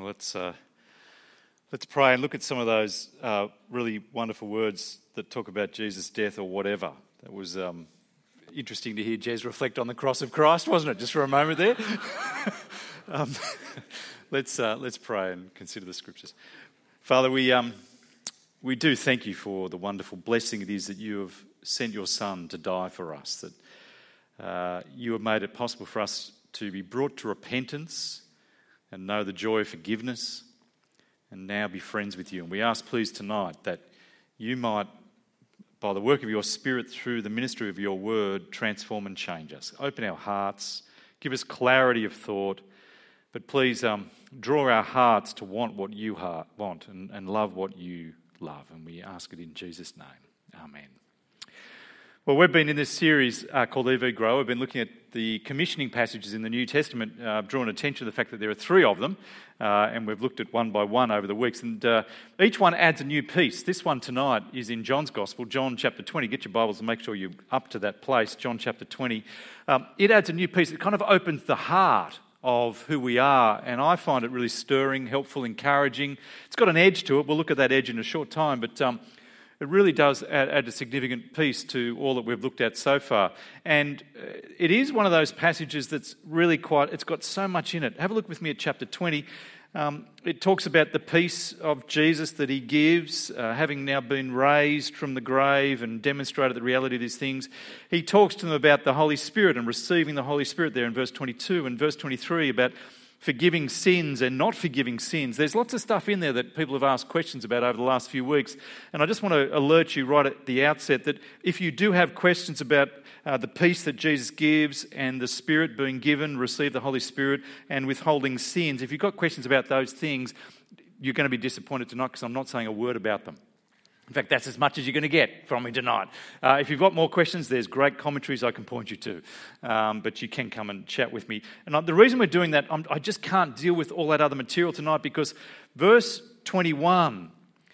Well, let's pray and look at some of those really wonderful words that talk about Jesus' death or whatever. That was interesting to hear Jez reflect on the cross of Christ, wasn't it? Just for a moment there. Let's pray and consider the scriptures. Father, we do thank you for the wonderful blessing it is that you have sent your Son to die for us, that you have made it possible for us to be brought to repentance and know the joy of forgiveness and now be friends with you. And we ask, please, tonight that you might, by the work of your Spirit through the ministry of your word, transform and change us. Open our hearts, give us clarity of thought, but please draw our hearts to want what you want and love what you love. And we ask it in Jesus' name. Amen. Well, we've been in this series called EV Grow. We've been looking at the commissioning passages in the New Testament, drawn attention to the fact that there are 3 of them, and we've looked at one by one over the weeks, and each one adds a new piece. This one tonight is in John's Gospel, John chapter 20. Get your Bibles and make sure you're up to that place, John chapter 20. It adds a new piece. It kind of opens the heart of who we are, and I find it really stirring, helpful, encouraging. It's got an edge to it. We'll look at that edge in a short time, but it really does add a significant piece to all that we've looked at so far. And it is one of those passages that's really it's got so much in it. Have a look with me at chapter 20. It talks about the peace of Jesus that he gives, having now been raised from the grave and demonstrated the reality of these things. He talks to them about the Holy Spirit and receiving the Holy Spirit there in verse 22 and verse 23 about forgiving sins and not forgiving sins. There's lots of stuff in there that people have asked questions about over the last few weeks. And I just want to alert you right at the outset that if you do have questions about the peace that Jesus gives and the Spirit being given, receive the Holy Spirit, and withholding sins, if you've got questions about those things, you're going to be disappointed tonight because I'm not saying a word about them. In fact, that's as much as you're going to get from me tonight. If you've got more questions, there's great commentaries I can point you to. But you can come and chat with me. And the reason we're doing that, I just can't deal with all that other material tonight because verse 21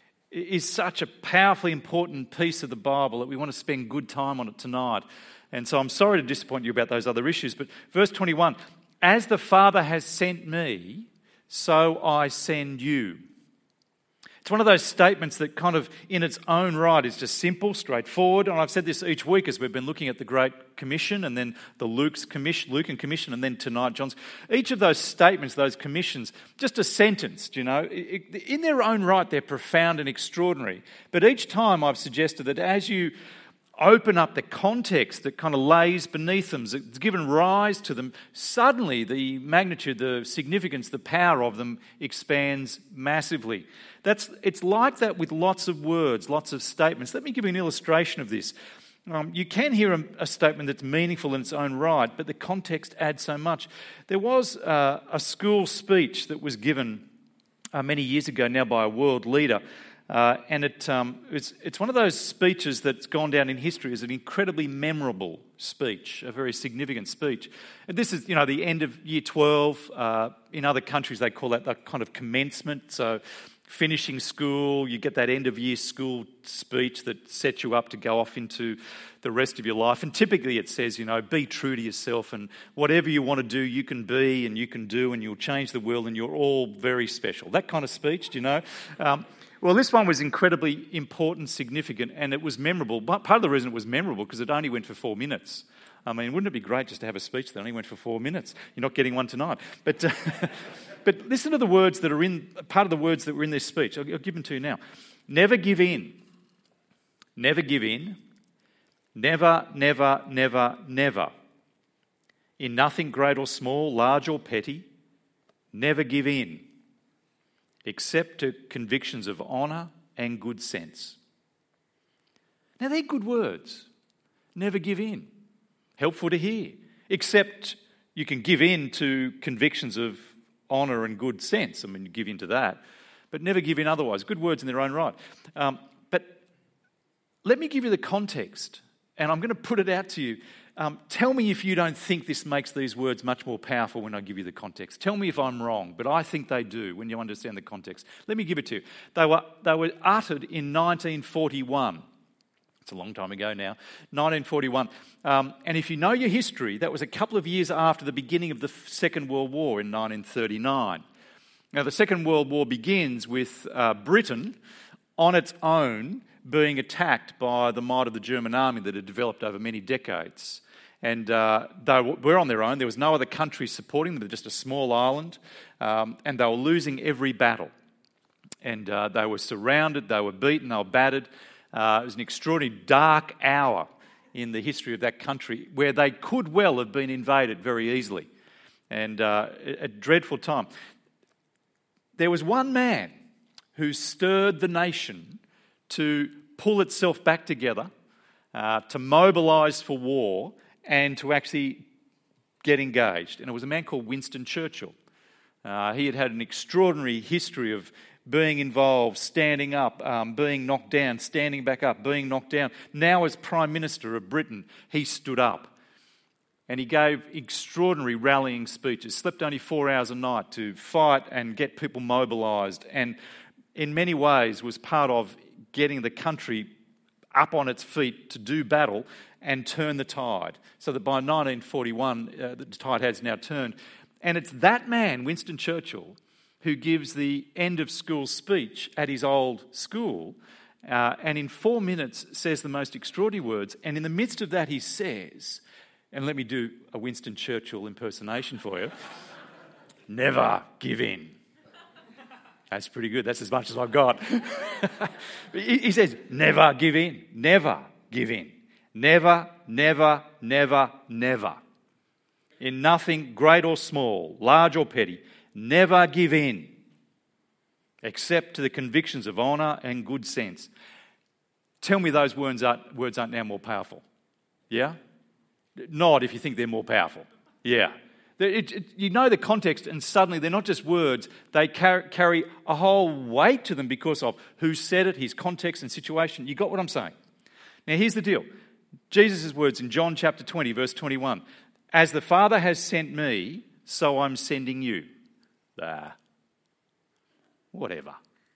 is such a powerfully important piece of the Bible that we want to spend good time on it tonight. And so I'm sorry to disappoint you about those other issues. But verse 21, as the Father has sent me, so I send you. It's one of those statements that kind of in its own right is just simple, straightforward. And I've said this each week as we've been looking at the Great Commission and then the Lucan Commission and then tonight John's. Each of those statements, those commissions, just a sentence, in their own right they're profound and extraordinary. But each time I've suggested that as you open up the context that kind of lays beneath them, that's given rise to them, suddenly the magnitude, the significance, the power of them expands massively. It's like that with lots of words, lots of statements. Let me give you an illustration of this. You can hear a statement that's meaningful in its own right, but the context adds so much. There was a school speech that was given many years ago now by a world leader, and it's one of those speeches that's gone down in history as an incredibly memorable speech, a very significant speech. And this is, the end of year 12. In other countries, they call that the kind of commencement. So finishing school, you get that end of year school speech that sets you up to go off into the rest of your life. And typically it says, be true to yourself and whatever you want to do, you can be and you can do and you'll change the world and you're all very special. That kind of speech, Well, this one was incredibly important, significant, and it was memorable. But part of the reason it was memorable because it only went for 4 minutes. I mean, wouldn't it be great just to have a speech that only went for 4 minutes? You're not getting one tonight. But but listen to the words that are part of the words that were in this speech. I'll give them to you now. Never give in. Never give in. Never, never, never, never. In nothing great or small, large or petty, never give in. Except to convictions of honour and good sense. Now, they're good words. Never give in. Helpful to hear. Except you can give in to convictions of honour and good sense. I mean, you give in to that. But never give in otherwise. Good words in their own right. But let me give you the context, and I'm going to put it out to you. Tell me if you don't think this makes these words much more powerful when I give you the context. Tell me if I'm wrong, but I think they do when you understand the context. Let me give it to you. They were uttered in 1941. It's a long time ago now, 1941. And if you know your history, that was a couple of years after the beginning of the Second World War in 1939. Now, the Second World War begins with Britain on its own being attacked by the might of the German army that had developed over many decades. And they were on their own. There was no other country supporting them. They were just a small island. And they were losing every battle. And they were surrounded, they were beaten, they were battered. It was an extraordinary dark hour in the history of that country where they could well have been invaded very easily. And a dreadful time. There was one man who stirred the nation to pull itself back together, to mobilise for war, and to actually get engaged. And it was a man called Winston Churchill. He had had an extraordinary history of being involved, standing up, being knocked down, standing back up, being knocked down. Now as Prime Minister of Britain, he stood up. And he gave extraordinary rallying speeches, slept only 4 hours a night to fight and get people mobilised, and in many ways was part of getting the country up on its feet to do battle and turn the tide. So that by 1941, the tide has now turned. And it's that man, Winston Churchill, who gives the end of school speech at his old school, and in 4 minutes says the most extraordinary words. And in the midst of that he says, and let me do a Winston Churchill impersonation for you, never give in. That's pretty good. That's as much as I've got. He says, never give in. Never give in. Never, never, never, never. In nothing, great or small, large or petty, never give in, except to the convictions of honour and good sense. Tell me those words aren't now more powerful. Yeah? Nod if you think they're more powerful. Yeah. You know the context, and suddenly they're not just words, they carry a whole weight to them because of who said it, his context and situation. You got what I'm saying? Now here's the deal. Jesus' words in John chapter 20, verse 21. As the Father has sent me, so I'm sending you. Whatever.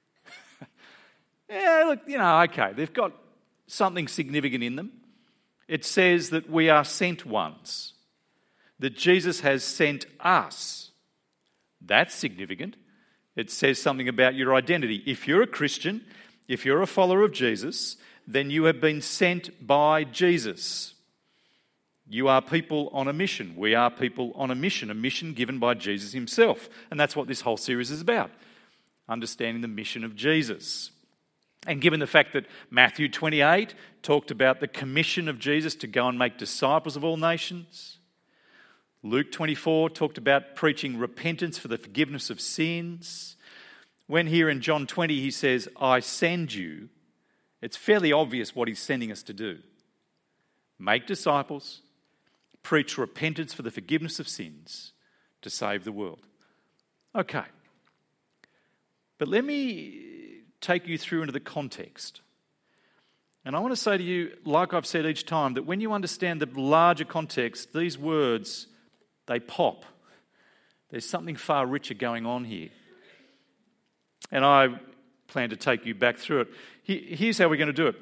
Yeah, look, okay, they've got something significant in them. It says that we are sent ones, that Jesus has sent us. That's significant. It says something about your identity. If you're a Christian, if you're a follower of Jesus, then you have been sent by Jesus. You are people on a mission. We are people on a mission given by Jesus himself. And that's what this whole series is about, understanding the mission of Jesus. And given the fact that Matthew 28 talked about the commission of Jesus to go and make disciples of all nations, Luke 24 talked about preaching repentance for the forgiveness of sins. When here in John 20 he says, I send you, it's fairly obvious what he's sending us to do. Make disciples, preach repentance for the forgiveness of sins to save the world. Okay. But let me take you through into the context. And I want to say to you, like I've said each time, that when you understand the larger context, these words, they pop. There's something far richer going on here. And I plan to take you back through it. Here's how we're going to do it.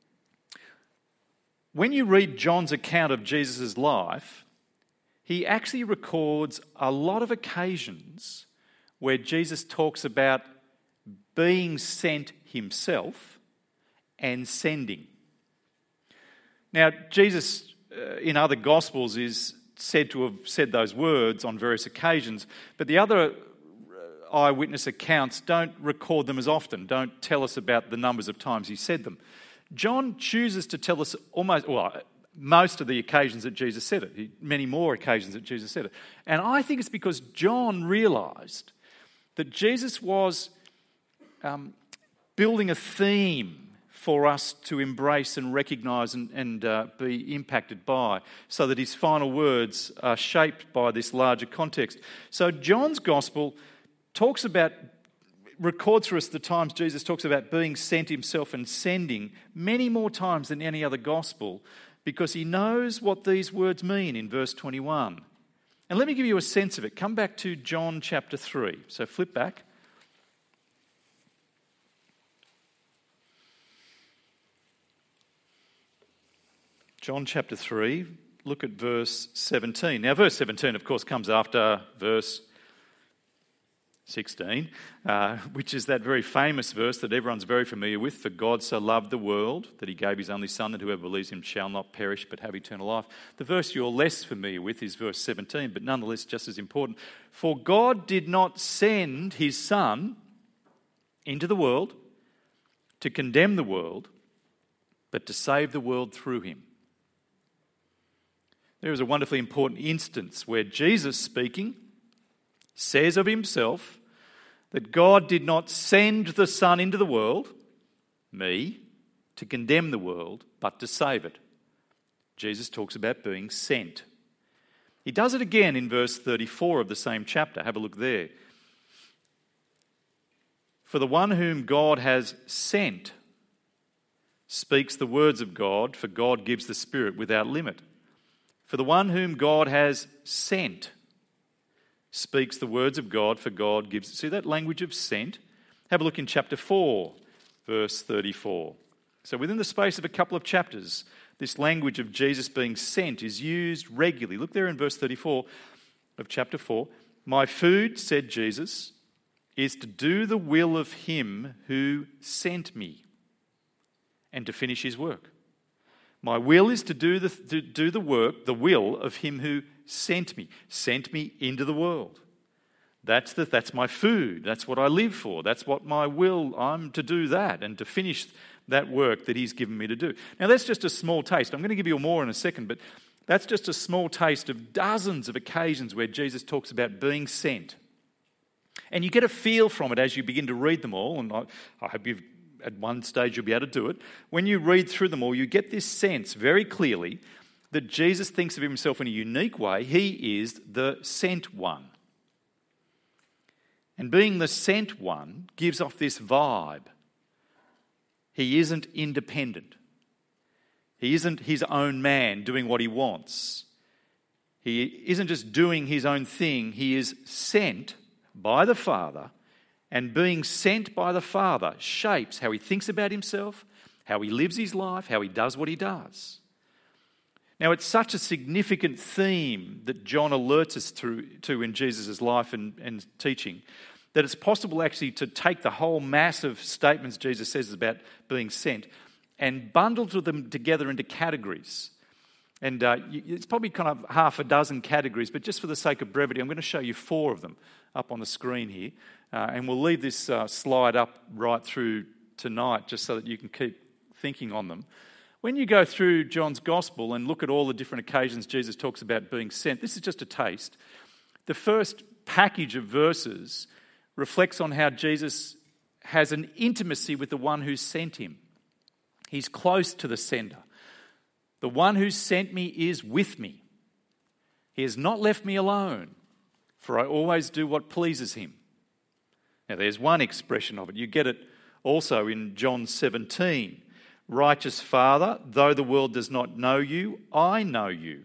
When you read John's account of Jesus' life, he actually records a lot of occasions where Jesus talks about being sent himself and sending. Now, Jesus in other Gospels is said to have said those words on various occasions, but the other eyewitness accounts don't record them as often, don't tell us about the numbers of times he said them. John chooses to tell us most of the occasions that Jesus said it, many more occasions that Jesus said it. And I think it's because John realised that Jesus was building a theme for us to embrace and recognise and be impacted by, so that his final words are shaped by this larger context. So John's Gospel records for us the times Jesus talks about being sent himself and sending many more times than any other Gospel, because he knows what these words mean in verse 21. And let me give you a sense of it. Come back to John chapter 3. So flip back. John chapter 3, look at verse 17. Now, verse 17, of course, comes after verse 16, which is that very famous verse that everyone's very familiar with. For God so loved the world that he gave his only son, that whoever believes him shall not perish but have eternal life. The verse you're less familiar with is verse 17, but nonetheless just as important. For God did not send his son into the world to condemn the world, but to save the world through him. There is a wonderfully important instance where Jesus speaking says of himself that God did not send the Son into the world, me, to condemn the world, but to save it. Jesus talks about being sent. He does it again in verse 34 of the same chapter. Have a look there. For the one whom God has sent speaks the words of God, for God gives the Spirit without limit. For the one whom God has sent speaks the words of God, for God gives... See that language of sent? Have a look in chapter 4, verse 34. So within the space of a couple of chapters, this language of Jesus being sent is used regularly. Look there in verse 34 of chapter 4. My food, said Jesus, is to do the will of him who sent me and to finish his work. My will is to do the work, the will of him who sent me into the world. That's my food. That's what I live for. That's what my will, I'm to do that and to finish that work that he's given me to do. Now that's just a small taste. I'm going to give you more in a second, but that's just a small taste of dozens of occasions where Jesus talks about being sent. And you get a feel from it as you begin to read them all, and I hope at one stage you'll be able to do it. When you read through them all, you get this sense very clearly that Jesus thinks of himself in a unique way. He is the sent one. And being the sent one gives off this vibe. He isn't independent. He isn't his own man doing what he wants. He isn't just doing his own thing. He is sent by the Father, and being sent by the Father shapes how he thinks about himself, how he lives his life, how he does what he does. Now, it's such a significant theme that John alerts us to in Jesus' life and teaching that it's possible actually to take the whole mass of statements Jesus says about being sent and bundle them together into categories. And it's probably kind of half a dozen categories, but just for the sake of brevity, I'm going to show you 4 of them up on the screen here. And we'll leave this slide up right through tonight just so that you can keep thinking on them. When you go through John's Gospel and look at all the different occasions Jesus talks about being sent, this is just a taste. The first package of verses reflects on how Jesus has an intimacy with the one who sent him. He's close to the sender. The one who sent me is with me. He has not left me alone, for I always do what pleases him. Now there's one expression of it. You get it also in John 17. Righteous Father, though the world does not know you, I know you.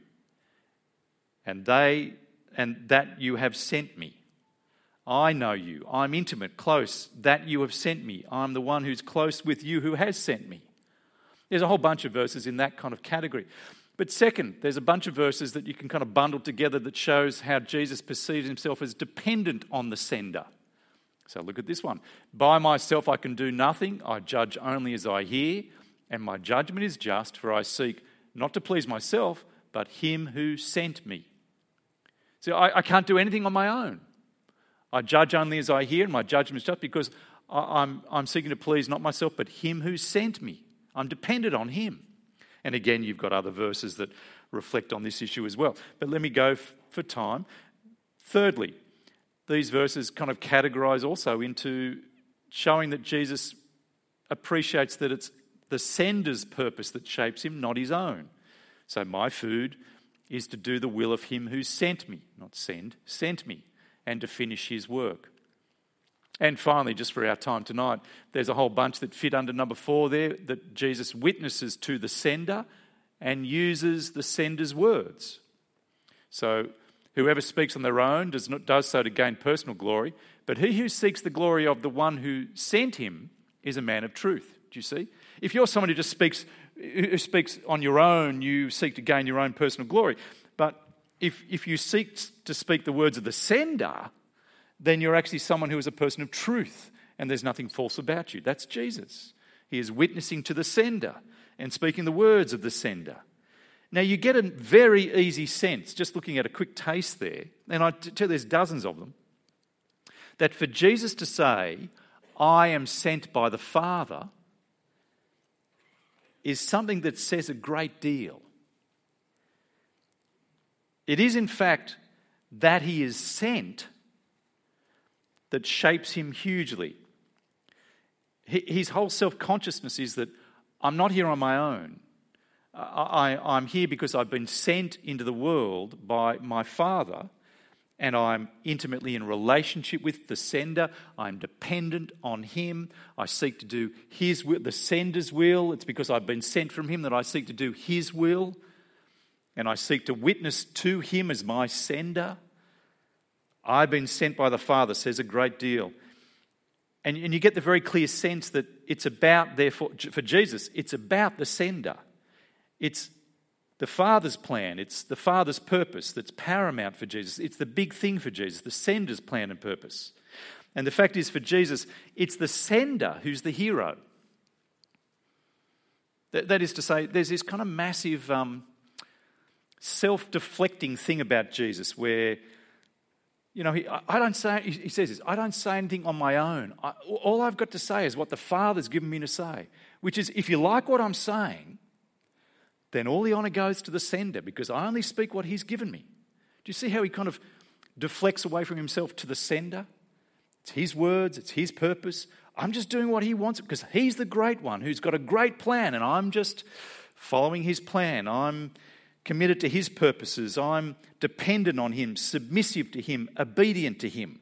And that you have sent me. I know you. I'm intimate, close, that you have sent me. I'm the one who's close with you who has sent me. There's a whole bunch of verses in that kind of category. But second, there's a bunch of verses that you can kind of bundle together that shows how Jesus perceives himself as dependent on the sender. So look at this one. By myself I can do nothing. I judge only as I hear, and my judgment is just, for I seek not to please myself, but him who sent me. So I can't do anything on my own. I judge only as I hear, and my judgment is just because I'm seeking to please not myself, but him who sent me. I'm dependent on him. And again, you've got other verses that reflect on this issue as well. But let me go for time. Thirdly, these verses kind of categorise also into showing that Jesus appreciates that it's the sender's purpose that shapes him, not his own. So my food is to do the will of him who sent me, not sent me, and to finish his work. And finally, just for our time tonight, there's a whole bunch that fit under number 4 there, that Jesus witnesses to the sender and uses the sender's words. So whoever speaks on their own does so to gain personal glory, but he who seeks the glory of the one who sent him is a man of truth. Do you see? If you're someone who speaks on your own, you seek to gain your own personal glory. But if you seek to speak the words of the sender, then you're actually someone who is a person of truth and there's nothing false about you. That's Jesus. He is witnessing to the sender and speaking the words of the sender. Now, you get a very easy sense, just looking at a quick taste there, and I tell you there's dozens of them, that for Jesus to say, I am sent by the Father, is something that says a great deal. It is, in fact, that he is sent that shapes him hugely. His whole self-consciousness is that I'm not here on my own. I'm here because I've been sent into the world by my Father, and I'm intimately in relationship with the sender. I'm dependent on him. I seek to do his will, the sender's will. It's because I've been sent from him that I seek to do his will, and I seek to witness to him as my sender. I've been sent by the Father says a great deal. And you get the very clear sense that it's about, therefore, for Jesus, it's about the sender. It's the Father's plan. It's the Father's purpose that's paramount for Jesus. It's the big thing for Jesus, the sender's plan and purpose. And the fact is, for Jesus, it's the sender who's the hero. That is to say, there's this kind of massive self-deflecting thing about Jesus where, you know, he says this, I don't say anything on my own. All I've got to say is what the Father's given me to say, which is, if you like what I'm saying, then all the honour goes to the sender because I only speak what he's given me. Do you see how he kind of deflects away from himself to the sender? It's his words, it's his purpose. I'm just doing what he wants because he's the great one who's got a great plan, and I'm just following his plan. I'm committed to his purposes. I'm dependent on him, submissive to him, obedient to him.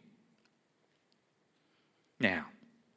Now,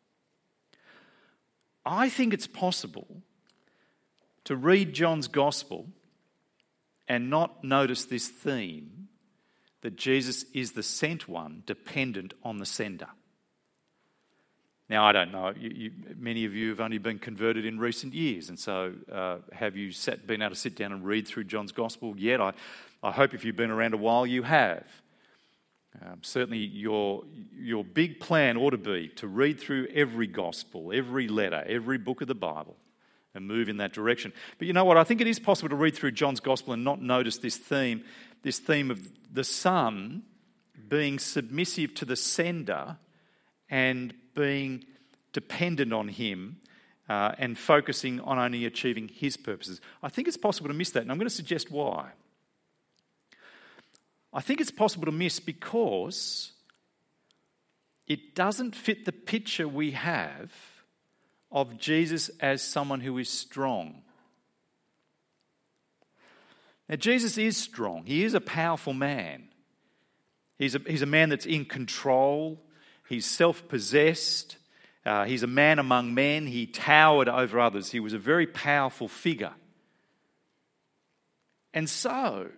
I think it's possible to read John's Gospel and not notice this theme that Jesus is the sent one, dependent on the sender. Now, I don't know, many of you have only been converted in recent years, and so have you been able to sit down and read through John's Gospel yet? I hope if you've been around a while, you have. Certainly your big plan ought to be to read through every Gospel, every letter, every book of the Bible, and move in that direction. But you know what? I think it is possible to read through John's Gospel and not notice this theme of the Son being submissive to the sender and being dependent on him and focusing on only achieving his purposes. I think it's possible to miss that, and I'm going to suggest why. I think it's possible to miss because it doesn't fit the picture we have of Jesus as someone who is strong. Now, Jesus is strong. He is a powerful man. He's a man that's in control. He's self-possessed. He's a man among men. He towered over others. He was a very powerful figure. And so,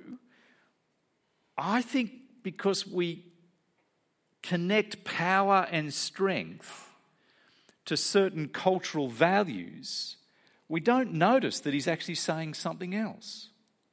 I think because we connect power and strength to certain cultural values, we don't notice that he's actually saying something else.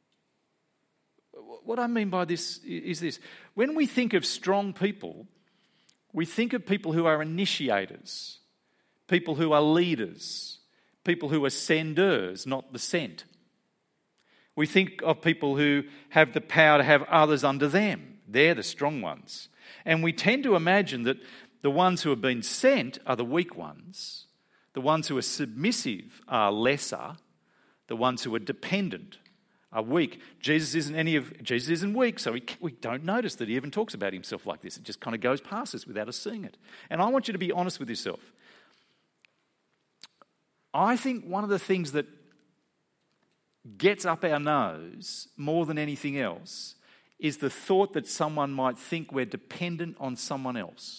What I mean by this is this. When we think of strong people, we think of people who are initiators, people who are leaders, people who are senders, not the sent. We think of people who have the power to have others under them. They're the strong ones. And we tend to imagine that the ones who have been sent are the weak ones. The ones who are submissive are lesser. The ones who are dependent are weak. Jesus isn't weak, so we don't notice that he even talks about himself like this. It just kind of goes past us without us seeing it. And I want you to be honest with yourself. I think one of the things that gets up our nose more than anything else is the thought that someone might think we're dependent on someone else.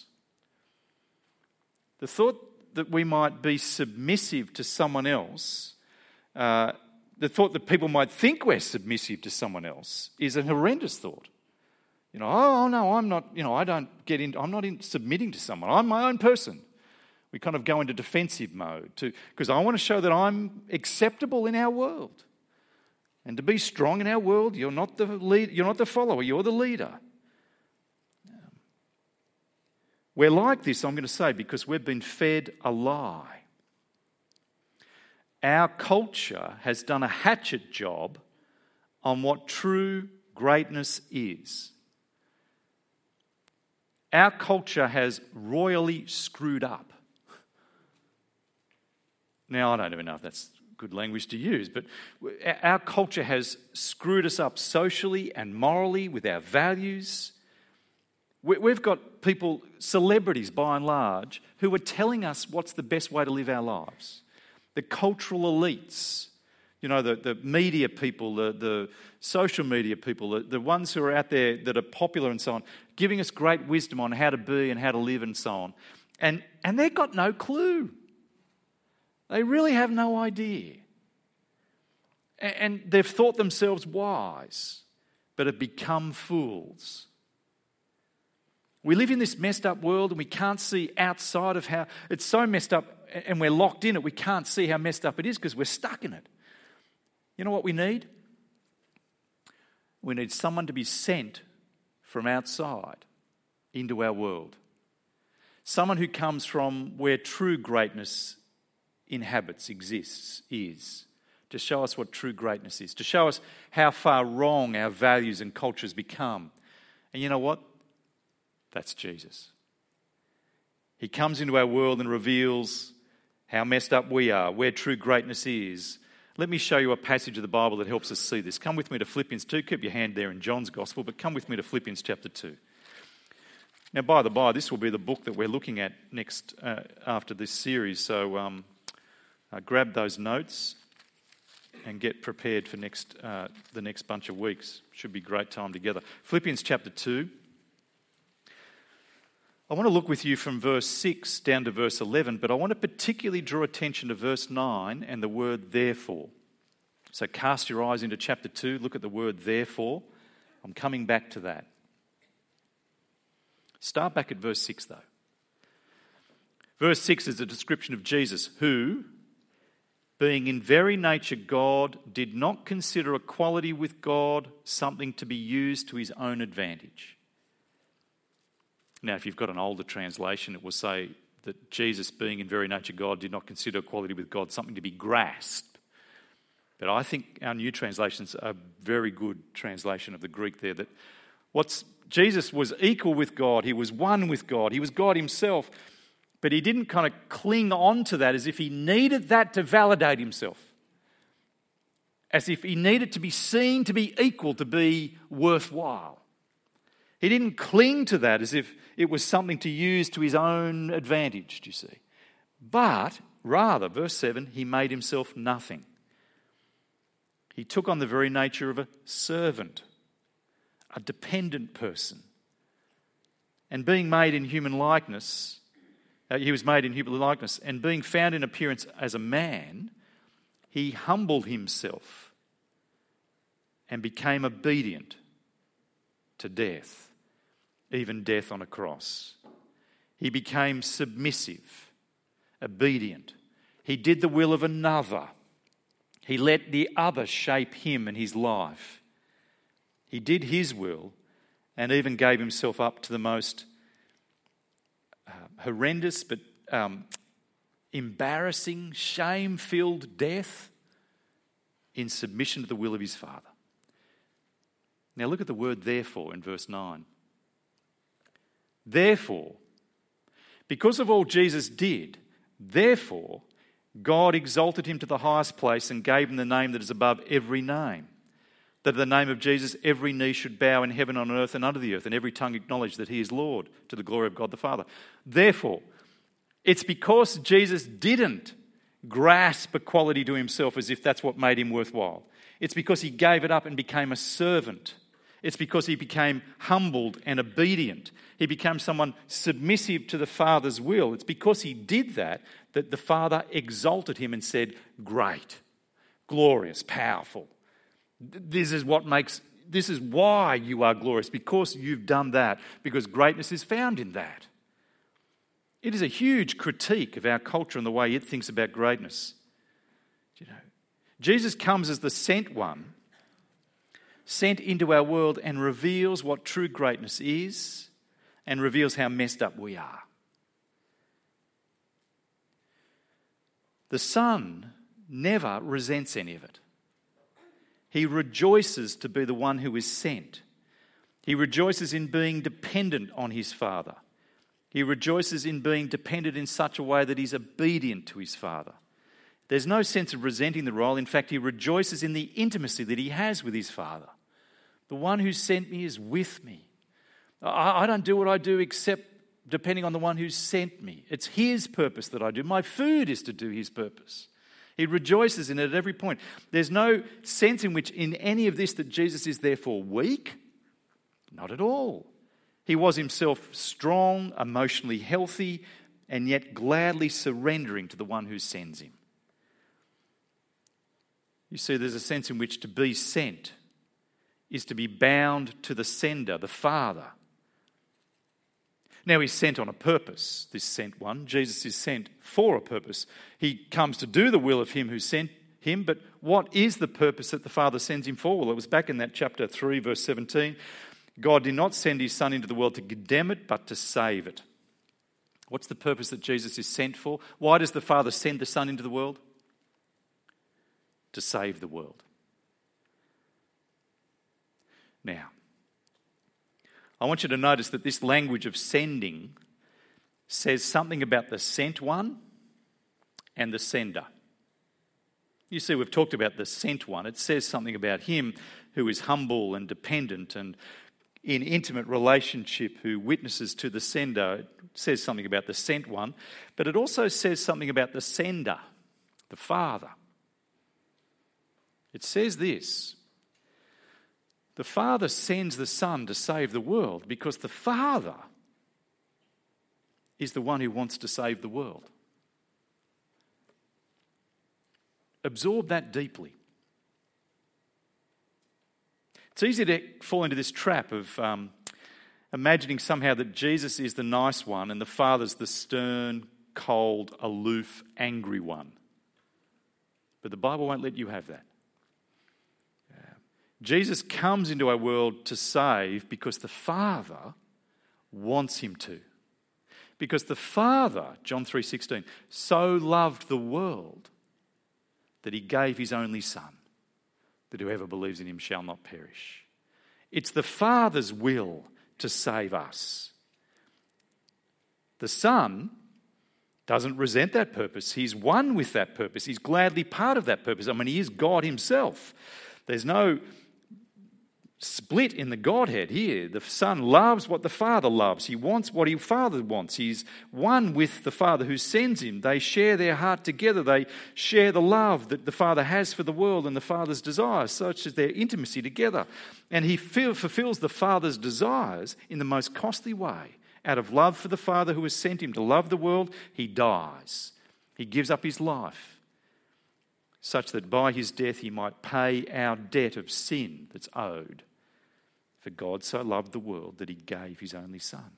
The thought that we might be submissive to someone else, the thought that people might think we're submissive to someone else is a horrendous thought. You know, oh no, I'm not, I'm not submitting to someone. I'm my own person. We kind of go into defensive mode because I want to show that I'm acceptable in our world. And to be strong in our world, you're not the lead, you're not the follower, you're the leader. We're like this, I'm going to say, because we've been fed a lie. Our culture has done a hatchet job on what true greatness is. Our culture has royally screwed up. Now, I don't even know if that's good language to use, but our culture has screwed us up socially and morally with our values. We've got people, celebrities by and large, who are telling us what's the best way to live our lives. The cultural elites, you know, the media people, the social media people, the ones who are out there that are popular and so on, giving us great wisdom on how to be and how to live and so on. And they've got no clue. They really have no idea. And they've thought themselves wise, but have become fools. We live in this messed up world and we can't see outside of how it's so messed up, and we're locked in it. We can't see how messed up it is because we're stuck in it. You know what we need? We need someone to be sent from outside into our world. Someone who comes from where true greatness inhabits, exists, is. To show us what true greatness is. To show us how far wrong our values and cultures become. And you know what? That's Jesus. He comes into our world and reveals how messed up we are, where true greatness is. Let me show you a passage of the Bible that helps us see this. Come with me to Philippians 2. Keep your hand there in John's Gospel, but come with me to Philippians chapter 2. Now, by the by, this will be the book that we're looking at next after this series, so grab those notes and get prepared for the next bunch of weeks. Should be a great time together. Philippians chapter 2. I want to look with you from verse 6 down to verse 11, but I want to particularly draw attention to verse 9 and the word therefore. So cast your eyes into chapter 2, look at the word therefore. I'm coming back to that. Start back at verse 6 though. Verse 6 is a description of Jesus who, being in very nature God, did not consider equality with God something to be used to his own advantage. Now, if you've got an older translation, it will say that Jesus, being in very nature God, did not consider equality with God something to be grasped. But I think our new translation's a very good translation of the Greek there, that Jesus was equal with God, he was one with God, he was God himself, but he didn't kind of cling on to that as if he needed that to validate himself. As if he needed to be seen to be equal, to be worthwhile. He didn't cling to that as if it was something to use to his own advantage, do you see? But rather, verse 7, he made himself nothing. He took on the very nature of a servant, a dependent person. And being made in human likeness, he was made in human likeness, and being found in appearance as a man, he humbled himself and became obedient to death. Even death on a cross. He became submissive, obedient. He did the will of another. He let the other shape him and his life. He did his will and even gave himself up to the most horrendous but embarrassing, shame-filled death in submission to the will of his Father. Now look at the word therefore in verse 9. Therefore, because of all Jesus did, therefore, God exalted him to the highest place and gave him the name that is above every name. That at the name of Jesus every knee should bow in heaven, on earth and under the earth, and every tongue acknowledge that he is Lord, to the glory of God the Father. Therefore, it's because Jesus didn't grasp equality to himself as if that's what made him worthwhile. It's because he gave it up and became a servant. It's because he became humbled and obedient. He became someone submissive to the Father's will. It's because he did that that the Father exalted him and said, great, glorious, powerful. This is why you are glorious, because you've done that, because greatness is found in that. It is a huge critique of our culture and the way it thinks about greatness. You know, Jesus comes as the sent one, sent into our world, and reveals what true greatness is and reveals how messed up we are. The Son never resents any of it. He rejoices to be the one who is sent. He rejoices in being dependent on his Father. He rejoices in being dependent in such a way that he's obedient to his Father. There's no sense of resenting the role. In fact, he rejoices in the intimacy that he has with his Father. The one who sent me is with me. I don't do what I do except depending on the one who sent me. It's his purpose that I do. My food is to do his purpose. He rejoices in it at every point. There's no sense in which in any of this that Jesus is therefore weak. Not at all. He was himself strong, emotionally healthy, and yet gladly surrendering to the one who sends him. You see, there's a sense in which to be sent is to be bound to the sender, the Father. Now he's sent on a purpose, this sent one. Jesus is sent for a purpose. He comes to do the will of him who sent him, but what is the purpose that the Father sends him for? Well, it was back in that chapter 3, verse 17. God did not send his Son into the world to condemn it, but to save it. What's the purpose that Jesus is sent for? Why does the Father send the Son into the world? To save the world. Now, I want you to notice that this language of sending says something about the sent one and the sender. You see, we've talked about the sent one. It says something about him who is humble and dependent and in intimate relationship, who witnesses to the sender. It says something about the sent one, but it also says something about the sender, the Father. It says this: the Father sends the Son to save the world because the Father is the one who wants to save the world. Absorb that deeply. It's easy to fall into this trap of imagining somehow that Jesus is the nice one and the Father's the stern, cold, aloof, angry one. But the Bible won't let you have that. Jesus comes into our world to save because the Father wants him to. Because the Father, John 3:16, so loved the world that he gave his only Son, that whoever believes in him shall not perish. It's the Father's will to save us. The Son doesn't resent that purpose. He's one with that purpose. He's gladly part of that purpose. I mean, he is God himself. There's no split in the Godhead here. The Son loves what the Father loves. He wants what the Father wants. He's one with the Father who sends him. They share their heart together. They share the love that the Father has for the world and the Father's desires, such as their intimacy together. And he fulfills the Father's desires in the most costly way. Out of love for the Father who has sent him to love the world, he dies. He gives up his life, such that by his death he might pay our debt of sin that's owed. For God so loved the world that he gave his only Son.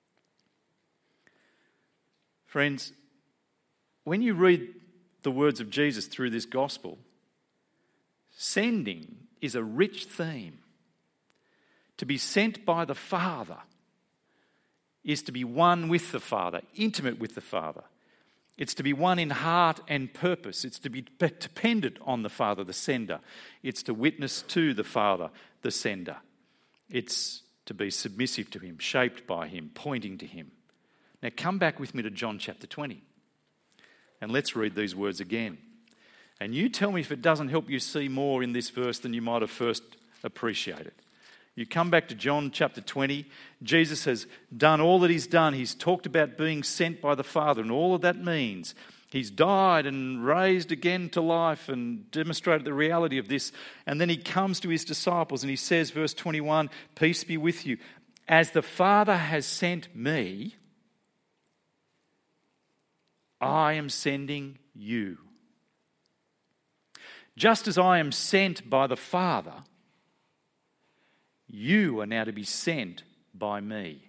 Friends, when you read the words of Jesus through this gospel, sending is a rich theme. To be sent by the Father is to be one with the Father, intimate with the Father. It's to be one in heart and purpose. It's to be dependent on the Father, the sender. It's to witness to the Father, the sender. It's to be submissive to him, shaped by him, pointing to him. Now come back with me to John chapter 20 and let's read these words again. And you tell me if it doesn't help you see more in this verse than you might have first appreciated. You come back to John chapter 20. Jesus has done all that he's done. He's talked about being sent by the Father and all of that means. He's died and raised again to life and demonstrated the reality of this. And then he comes to his disciples and he says, verse 21, "Peace be with you. As the Father has sent me, I am sending you. Just as I am sent by the Father, you are now to be sent by me.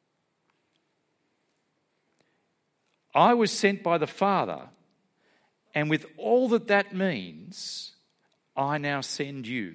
I was sent by the Father, and with all that means, I now send you.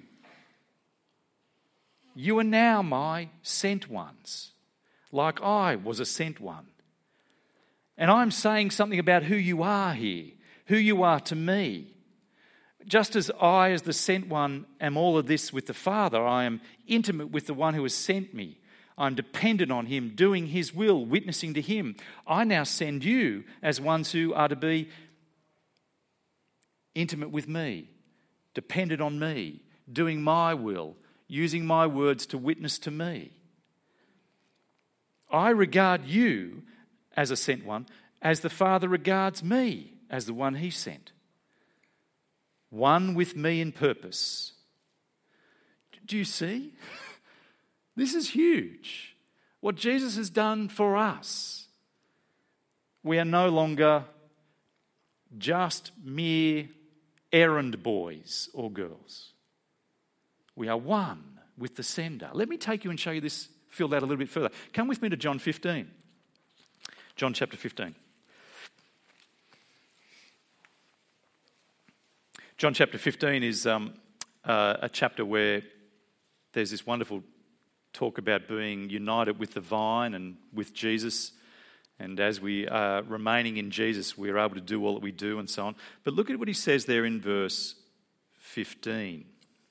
You are now my sent ones, like I was a sent one. And I'm saying something about who you are here, who you are to me. Just as I, as the sent one, am all of this with the Father, I am intimate with the one who has sent me. I'm dependent on him, doing his will, witnessing to him. I now send you as ones who are to be intimate with me, dependent on me, doing my will, using my words to witness to me. I regard you as a sent one, as the Father regards me as the one he sent. One with me in purpose. Do you see? This is huge. What Jesus has done for us. We are no longer just mere errand boys or girls. We are one with the sender. Let me take you and show you this filled out a little bit further. Come with me to John 15. John chapter 15. John chapter 15 is a chapter where there's this wonderful talk about being united with the vine and with Jesus. And as we are remaining in Jesus, we're able to do all that we do and so on. But look at what he says there in verse 15.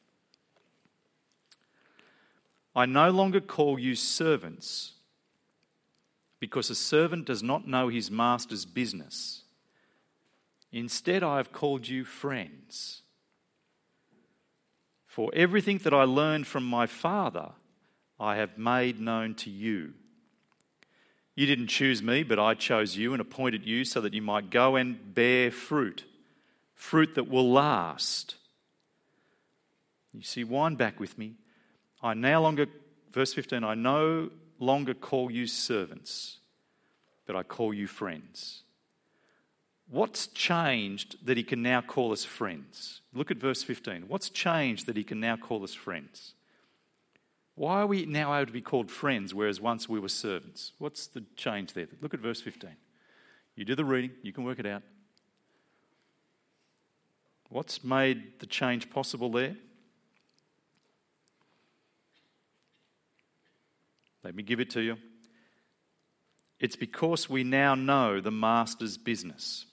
I no longer call you servants, because a servant does not know his master's business. Instead, I have called you friends. For everything that I learned from my Father, I have made known to you. You didn't choose me, but I chose you and appointed you so that you might go and bear fruit, fruit that will last. You see, wind back with me. Verse 15, I no longer call you servants, but I call you friends. What's changed that he can now call us friends? Look at verse 15. What's changed that he can now call us friends? Why are we now able to be called friends, whereas once we were servants? What's the change there? Look at verse 15. You do the reading, you can work it out. What's made the change possible there? Let me give it to you. It's because we now know the master's business.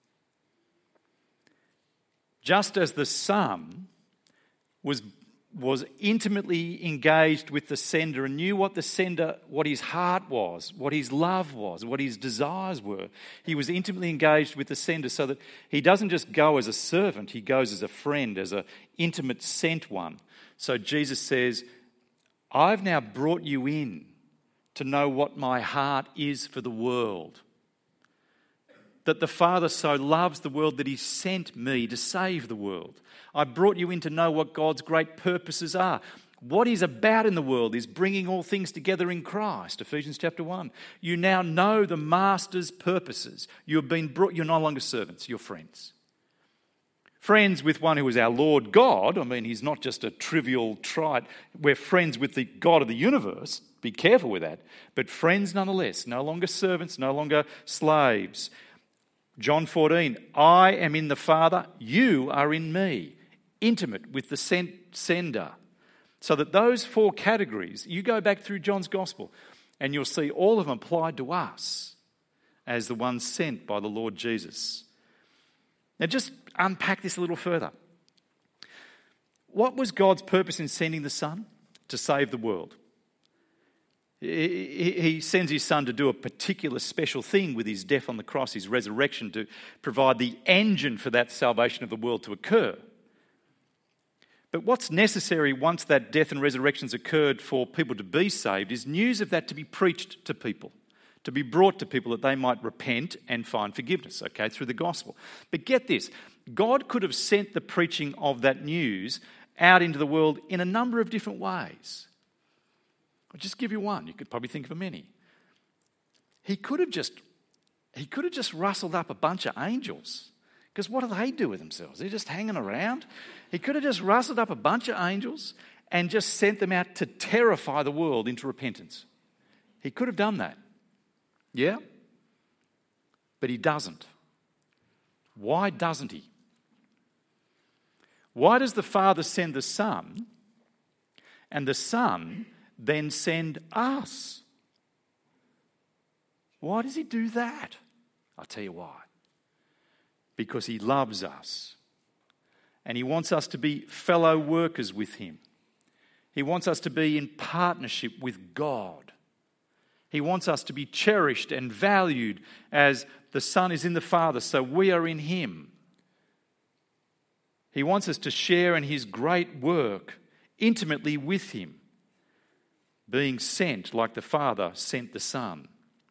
Just as the Son was intimately engaged with the sender and knew what his heart was, what his love was, what his desires were, he was intimately engaged with the sender so that he doesn't just go as a servant, he goes as a friend, as an intimate sent one. So Jesus says, I've now brought you in to know what my heart is for the world. That the Father so loves the world that he sent me to save the world. I brought you in to know what God's great purposes are. What he's about in the world is bringing all things together in Christ. Ephesians chapter 1. You now know the Master's purposes. You're no longer servants, you're friends. Friends with one who is our Lord God. I mean, he's not just a trivial trite. We're friends with the God of the universe. Be careful with that. But friends nonetheless. No longer servants, no longer slaves. John 14, I am in the Father, you are in me. Intimate with the sender. So that those four categories, you go back through John's Gospel and you'll see all of them applied to us as the ones sent by the Lord Jesus. Now just unpack this a little further. What was God's purpose in sending the Son? To save the world. He sends his Son to do a particular special thing with his death on the cross, his resurrection, to provide the engine for that salvation of the world to occur. But what's necessary once that death and resurrection's occurred for people to be saved is news of that to be preached to people, to be brought to people that they might repent and find forgiveness, okay, through the gospel. But get this, God could have sent the preaching of that news out into the world in a number of different ways. I'll just give you one. You could probably think of many. He could have just rustled up a bunch of angels. Because what do they do with themselves? They're just hanging around. He could have just rustled up a bunch of angels and just sent them out to terrify the world into repentance. He could have done that. Yeah? But he doesn't. Why doesn't he? Why does the Father send the Son and the Son then send us? Why does he do that? I'll tell you why. because he loves us. And he wants us to be fellow workers with him. He wants us to be in partnership with God. He wants us to be cherished and valued as the Son is in the Father, so we are in him. He wants us to share in his great work intimately with him, being sent like the Father sent the Son.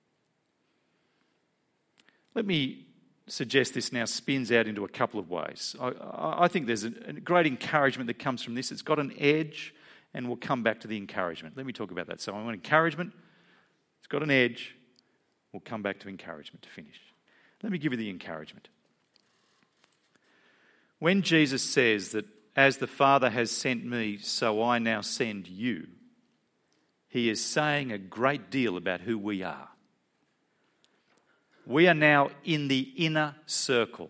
Let me suggest this now spins out into a couple of ways. I think there's a great encouragement that comes from this. It's got an edge, and we'll come back to the encouragement. Let me talk about that. So I want encouragement. It's got an edge. We'll come back to encouragement to finish. Let me give you the encouragement. When Jesus says that, as the Father has sent me, so I now send you, he is saying a great deal about who we are. We are now in the inner circle.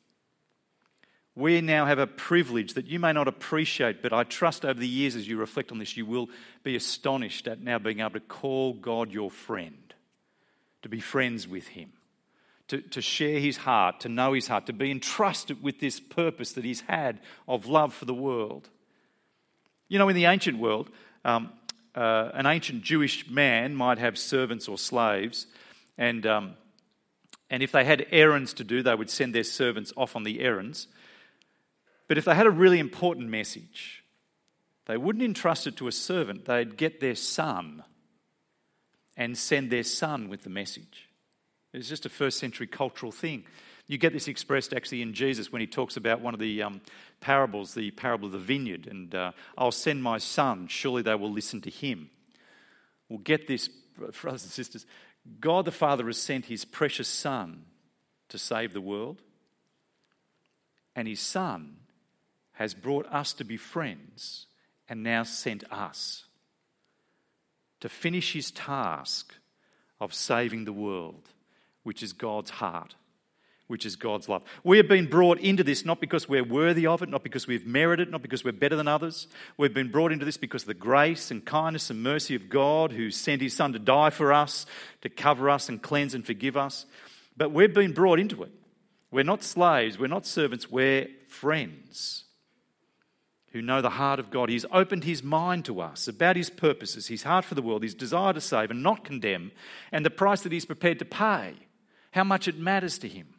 We now have a privilege that you may not appreciate, but I trust over the years as you reflect on this, you will be astonished at now being able to call God your friend, to be friends with him, to share his heart, to know his heart, to be entrusted with this purpose that he's had of love for the world. You know, in the ancient world, an ancient Jewish man might have servants or slaves, and if they had errands to do, they would send their servants off on the errands. But if they had a really important message, they wouldn't entrust it to a servant. They'd get their son and send their son with the message. It's just a first century cultural thing. You get this expressed actually in Jesus when he talks about one of the parables, the parable of the vineyard, and I'll send my son, surely they will listen to him. We'll get this, brothers and sisters. God the Father has sent his precious Son to save the world, and his Son has brought us to be friends and now sent us to finish his task of saving the world, which is God's heart, which is God's love. We have been brought into this not because we're worthy of it, not because we've merited it, not because we're better than others. We've been brought into this because of the grace and kindness and mercy of God, who sent his Son to die for us, to cover us and cleanse and forgive us. But we've been brought into it. We're not slaves, we're not servants, we're friends who know the heart of God. He's opened his mind to us about his purposes, his heart for the world, his desire to save and not condemn, and the price that he's prepared to pay, how much it matters to him.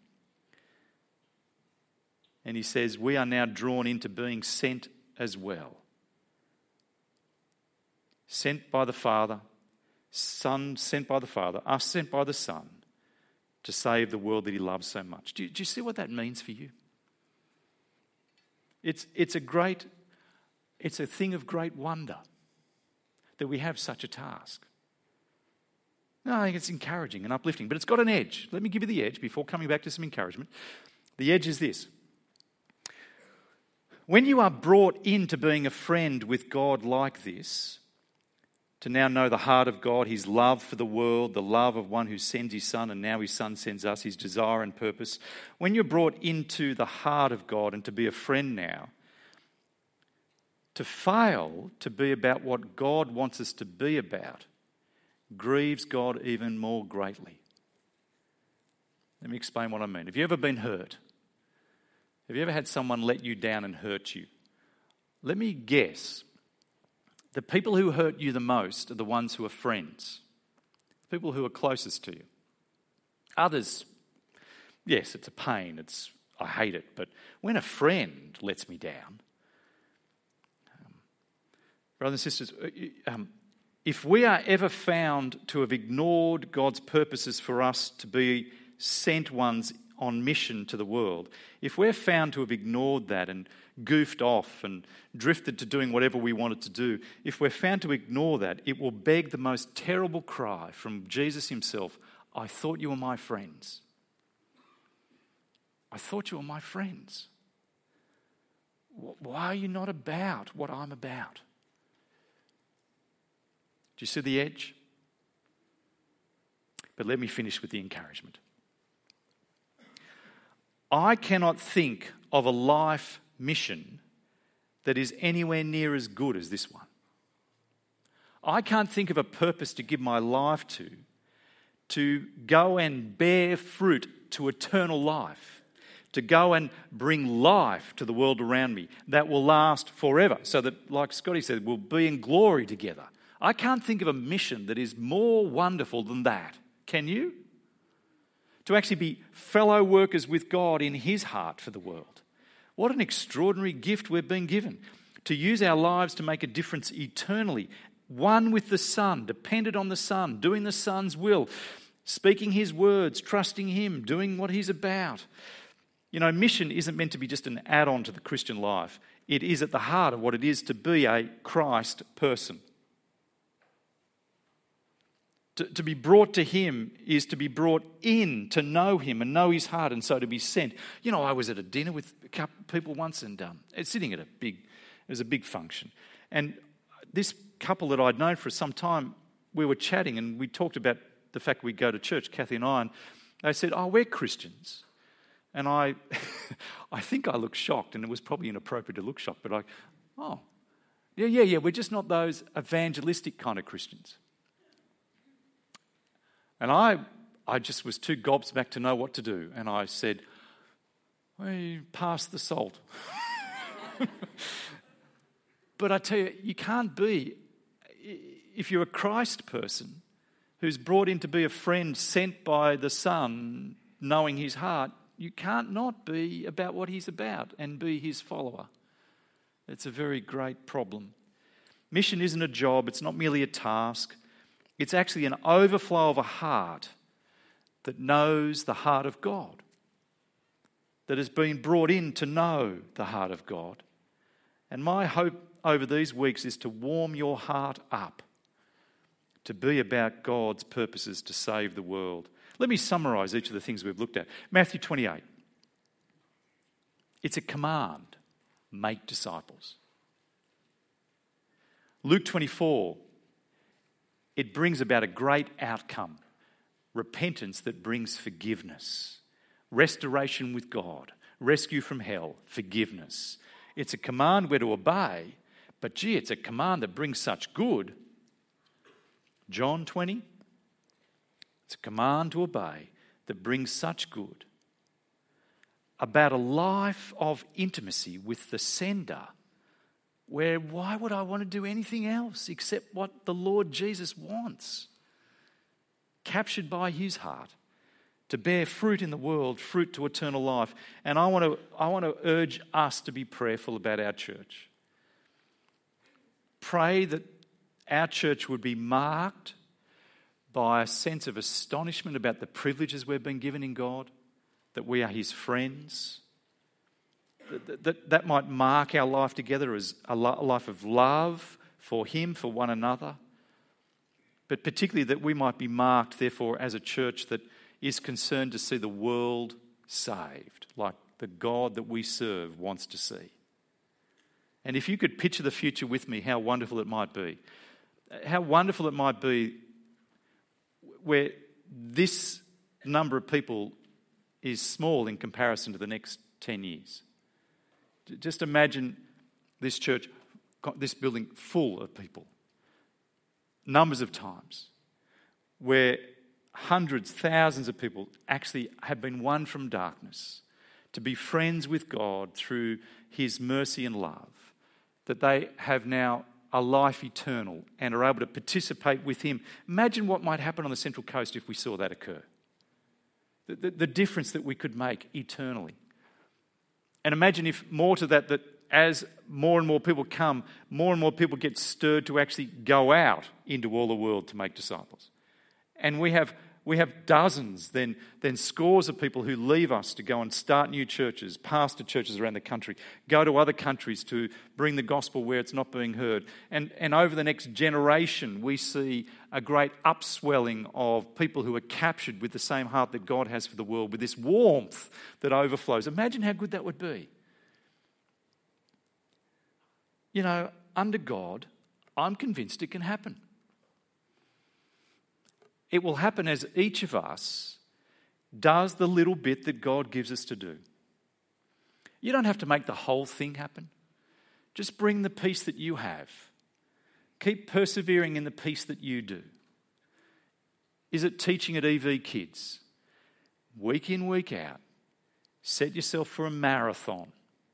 And he says, we are now drawn into being sent as well. Sent by the Father, Son sent by the Father, us sent by the Son to save the world that he loves so much. Do you see what that means for you? It's a thing of great wonder that we have such a task. No, I think it's encouraging and uplifting, but it's got an edge. Let me give you the edge before coming back to some encouragement. The edge is this. When you are brought into being a friend with God like this, to now know the heart of God, his love for the world, the love of one who sends his Son, and now his Son sends us, his desire and purpose. When you're brought into the heart of God and to be a friend now, to fail to be about what God wants us to be about grieves God even more greatly. Let me explain what I mean. Have you ever been hurt? Have you ever had someone let you down and hurt you? Let me guess. The people who hurt you the most are the ones who are friends. The people who are closest to you. Others, yes, it's a pain. I hate it. But when a friend lets me down, brothers and sisters, if we are ever found to have ignored God's purposes for us to be sent ones on mission to the world, if we're found to have ignored that and goofed off and drifted to doing whatever we wanted to do, if we're found to ignore that, it will beg the most terrible cry from Jesus himself, I thought you were my friends. I thought you were my friends. Why are you not about what I'm about? Do you see the edge? But let me finish with the encouragement. I cannot think of a life mission that is anywhere near as good as this one. I can't think of a purpose to give my life to go and bear fruit to eternal life, to go and bring life to the world around me that will last forever, so that, like Scotty said, we'll be in glory together. I can't think of a mission that is more wonderful than that. Can you? To actually be fellow workers with God in his heart for the world. What an extraordinary gift we've been given. To use our lives to make a difference eternally. One with the Son, dependent on the Son, doing the Son's will, speaking his words, trusting him, doing what he's about. You know, mission isn't meant to be just an add-on to the Christian life. It is at the heart of what it is to be a Christ person. To be brought to him is to be brought in, to know him and know his heart, and so to be sent. You know, I was at a dinner with a couple of people once, and sitting at it was a big function. And this couple that I'd known for some time, we were chatting and we talked about the fact we go to church, Kathy and I, and they said, "Oh, we're Christians." And I think I looked shocked, and it was probably inappropriate to look shocked, but yeah, we're just not those evangelistic kind of Christians. And I just was too gobsmacked to know what to do. And I said, "Well, you pass the salt." But I tell you, you can't be, if you're a Christ person who's brought in to be a friend sent by the Son, knowing his heart, you can't not be about what he's about and be his follower. It's a very great problem. Mission isn't a job, it's not merely a task. It's actually an overflow of a heart that knows the heart of God, that has been brought in to know the heart of God. And my hope over these weeks is to warm your heart up, to be about God's purposes to save the world. Let me summarise each of the things we've looked at. Matthew 28. It's a command. Make disciples. Luke 24. It brings about a great outcome. Repentance that brings forgiveness. Restoration with God. Rescue from hell. Forgiveness. It's a command we're to obey, but gee, it's a command that brings such good. John 20. It's a command to obey that brings such good. About a life of intimacy with the sender, where why would I want to do anything else except what the Lord Jesus wants? Captured by his heart, to bear fruit in the world, fruit to eternal life. And I want to urge us to be prayerful about our church. Pray that our church would be marked by a sense of astonishment about the privileges we've been given in God, that we are his friends. That might mark our life together as a life of love for him, for one another. But particularly that we might be marked, therefore, as a church that is concerned to see the world saved, like the God that we serve wants to see. And if you could picture the future with me, how wonderful it might be. How wonderful it might be where this number of people is small in comparison to the next 10 years. Just imagine this church, this building full of people, numbers of times, where hundreds, thousands of people actually have been won from darkness to be friends with God through his mercy and love, that they have now a life eternal and are able to participate with him. Imagine what might happen on the Central Coast if we saw that occur. The difference that we could make eternally. And imagine if more to that as more and more people come, more and more people get stirred to actually go out into all the world to make disciples. And we have dozens, then scores of people who leave us to go and start new churches, pastor churches around the country, go to other countries to bring the gospel where it's not being heard. And over the next generation, we see a great upswelling of people who are captured with the same heart that God has for the world, with this warmth that overflows. Imagine how good that would be. You know, under God, I'm convinced it can happen. It will happen as each of us does the little bit that God gives us to do. You don't have to make the whole thing happen. Just bring the peace that you have. Keep persevering in the peace that you do. Is it teaching at EV Kids? Week in, week out. Set yourself for a marathon.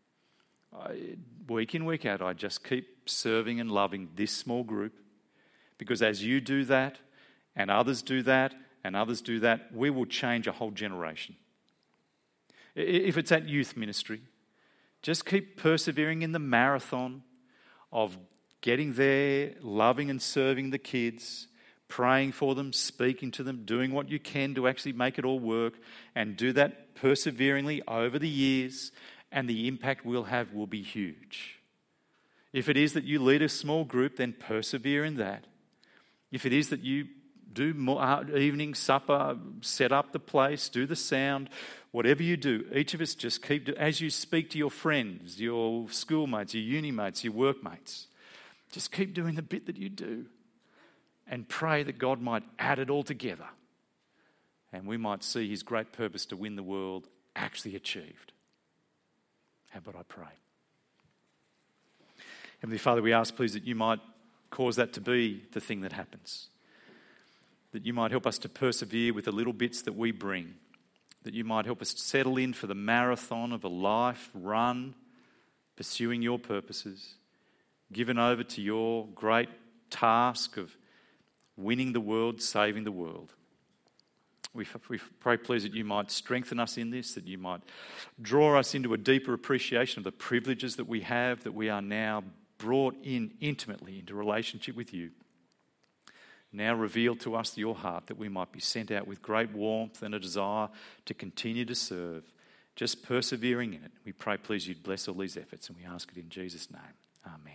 Week in, week out, I just keep serving and loving this small group, because as you do that, and others do that, and others do that, we will change a whole generation. If it's at youth ministry, just keep persevering in the marathon of getting there, loving and serving the kids, praying for them, speaking to them, doing what you can to actually make it all work, and do that perseveringly over the years, and the impact we'll have will be huge. If it is that you lead a small group, then persevere in that. If it is that you do more evening supper, set up the place, do the sound, whatever you do, each of us just keep, as you speak to your friends, your schoolmates, your uni mates, your workmates, just keep doing the bit that you do, and pray that God might add it all together, and we might see his great purpose to win the world actually achieved. How about I pray? Heavenly Father, we ask, please, that you might cause that to be the thing that happens. That you might help us to persevere with the little bits that we bring. That you might help us to settle in for the marathon of a life run, pursuing your purposes, given over to your great task of winning the world, saving the world. We pray, please, that you might strengthen us in this, that you might draw us into a deeper appreciation of the privileges that we have, that we are now brought in intimately into relationship with you. Now reveal to us your heart, that we might be sent out with great warmth and a desire to continue to serve, just persevering in it. We pray, please, you'd bless all these efforts, and we ask it in Jesus' name. Amen.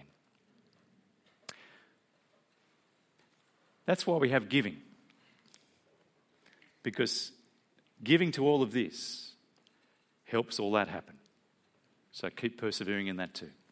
That's why we have giving. Because giving to all of this helps all that happen. So keep persevering in that too.